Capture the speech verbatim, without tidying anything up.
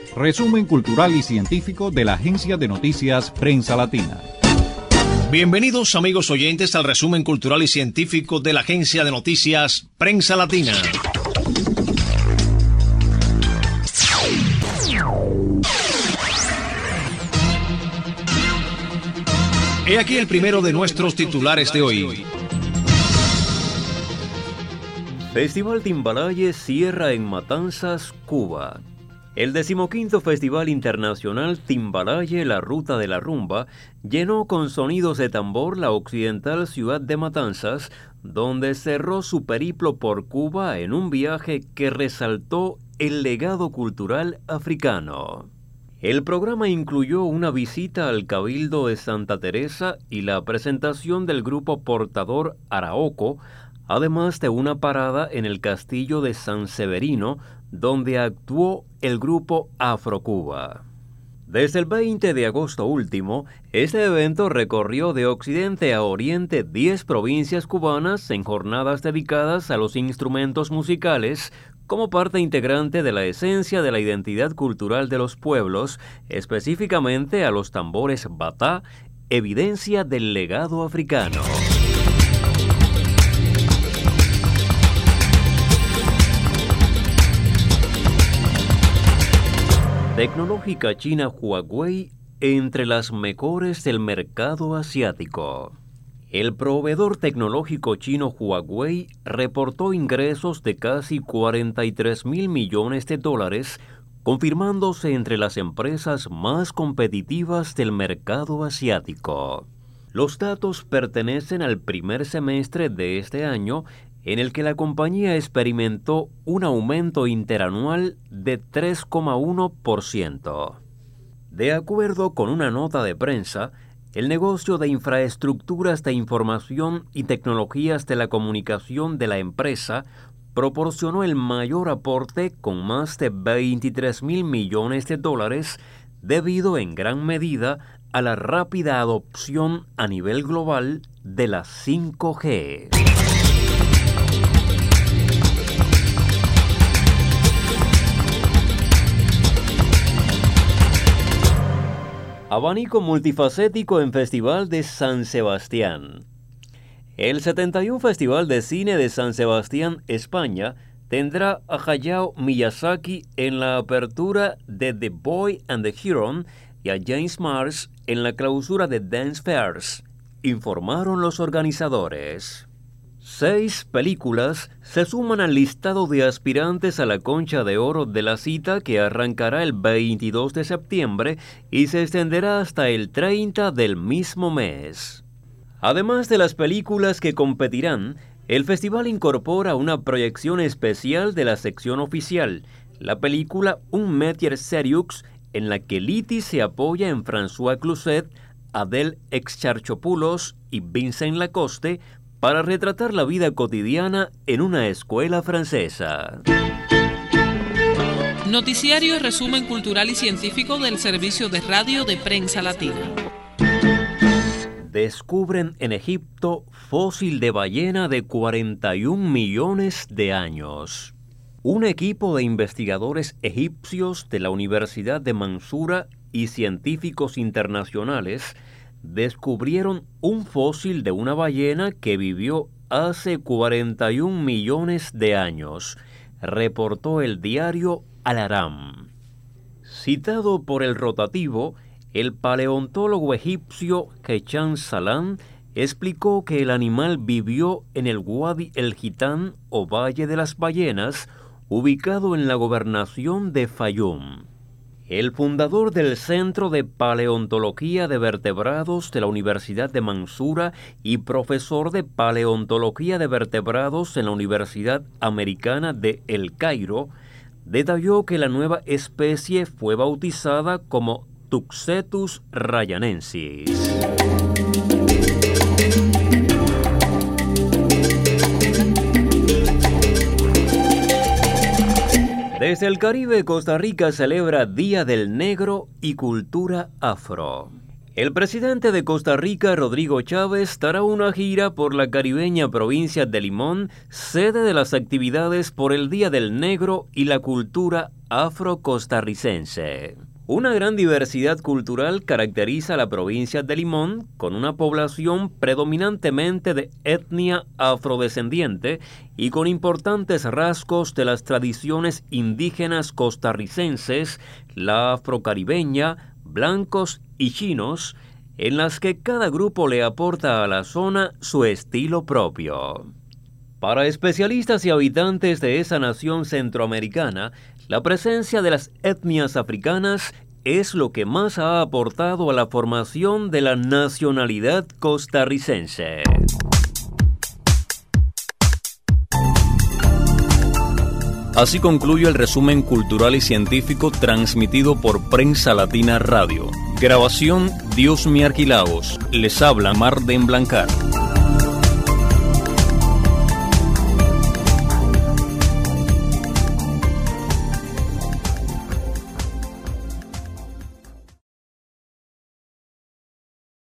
Resumen cultural y científico de la agencia de noticias Prensa Latina. Bienvenidos, amigos oyentes, al resumen cultural y científico de la agencia de noticias Prensa Latina. He aquí el primero de nuestros titulares de hoy. Festival Timbalaye cierra en Matanzas, Cuba. El decimoquinto Festival Internacional Timbalaye, la Ruta de la Rumba, llenó con sonidos de tambor la occidental ciudad de Matanzas, donde cerró su periplo por Cuba en un viaje que resaltó el legado cultural africano. El programa incluyó una visita al Cabildo de Santa Teresa y la presentación del grupo portador Arauco, además de una parada en el castillo de San Severino, donde actuó el grupo Afrocuba. Desde el veinte de agosto último, este evento recorrió de occidente a oriente diez provincias cubanas en jornadas dedicadas a los instrumentos musicales, como parte integrante de la esencia de la identidad cultural de los pueblos, específicamente a los tambores batá, evidencia del legado africano. Tecnológica china Huawei entre las mejores del mercado asiático. El proveedor tecnológico chino Huawei reportó ingresos de casi cuarenta y tres mil millones de dólares, confirmándose entre las empresas más competitivas del mercado asiático. Los datos pertenecen al primer semestre de este año, en el que la compañía experimentó un aumento interanual de tres coma uno por ciento. De acuerdo con una nota de prensa, el negocio de infraestructuras de información y tecnologías de la comunicación de la empresa proporcionó el mayor aporte con más de veintitrés mil millones de dólares, debido en gran medida a la rápida adopción a nivel global de la cinco G. Abanico multifacético en Festival de San Sebastián. El setenta y uno Festival de Cine de San Sebastián, España, tendrá a Hayao Miyazaki en la apertura de The Boy and the Heron y a James Mars en la clausura de Dance Fairs, informaron los organizadores. Seis películas se suman al listado de aspirantes a la Concha de Oro de la cita, que arrancará el veintidós de septiembre y se extenderá hasta el treinta del mismo mes. Además de las películas que competirán, el festival incorpora una proyección especial de la sección oficial, la película Un Métier Sérieux, en la que Liti se apoya en François Cluzet, Adèle Exarchopoulos y Vincent Lacoste para retratar la vida cotidiana en una escuela francesa. Noticiario y resumen cultural y científico del Servicio de Radio de Prensa Latina. Descubren en Egipto fósil de ballena de cuarenta y un millones de años. Un equipo de investigadores egipcios de la Universidad de Mansura y científicos internacionales descubrieron un fósil de una ballena que vivió hace cuarenta y un millones de años, reportó el diario Al-Aram. Citado por el rotativo, el paleontólogo egipcio Hecham Salam explicó que el animal vivió en el Wadi el Gitán o Valle de las Ballenas, ubicado en la gobernación de Fayum. El fundador del Centro de Paleontología de Vertebrados de la Universidad de Mansura y profesor de Paleontología de Vertebrados en la Universidad Americana de El Cairo, detalló que la nueva especie fue bautizada como Tuxetus rayanensis. Desde el Caribe, Costa Rica celebra Día del Negro y Cultura Afro. El presidente de Costa Rica, Rodrigo Chávez, dará una gira por la caribeña provincia de Limón, sede de las actividades por el Día del Negro y la cultura afro-costarricense. Una gran diversidad cultural caracteriza a la provincia de Limón, con una población predominantemente de etnia afrodescendiente y con importantes rasgos de las tradiciones indígenas costarricenses, la afrocaribeña, blancos y chinos, en las que cada grupo le aporta a la zona su estilo propio. Para especialistas y habitantes de esa nación centroamericana, la presencia de las etnias africanas es lo que más ha aportado a la formación de la nacionalidad costarricense. Así concluye el resumen cultural y científico transmitido por Prensa Latina Radio. Grabación Diosmi Arquilaos. Les habla Marden Blancar.